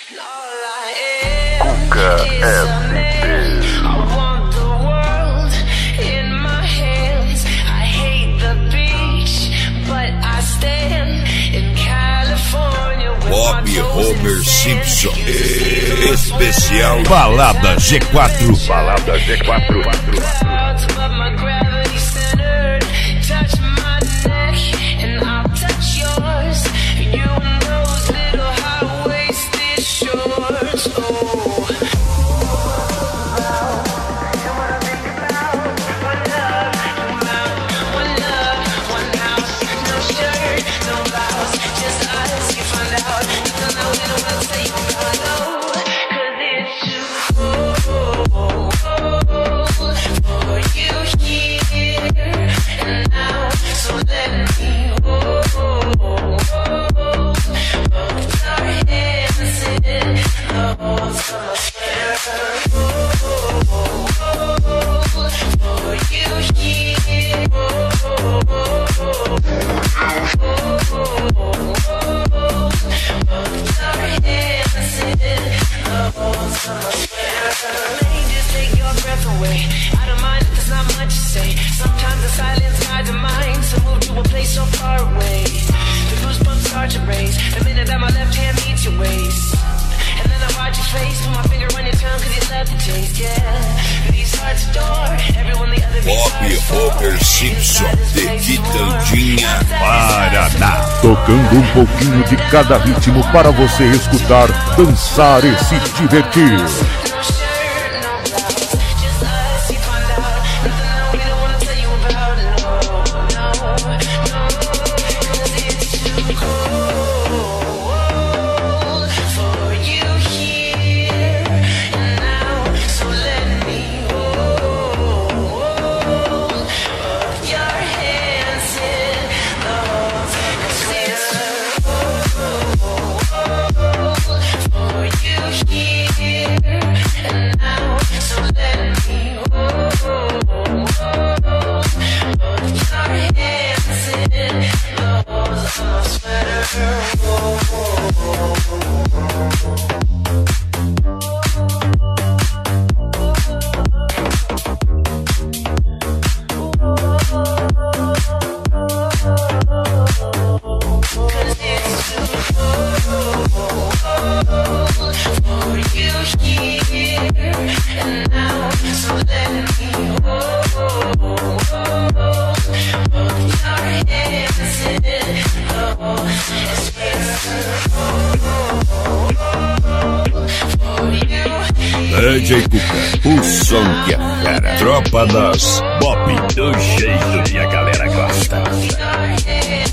Cuca FB. Bob Homer Simpson. Especial Balada G4. Balada G4. Bob Homer Simpson de Quitandinha, Paraná. Tocando um pouquinho de cada ritmo para você escutar, dançar e se divertir. DJ Cuca, o som que é fera. Tropa das Bob, do jeito que a galera gosta.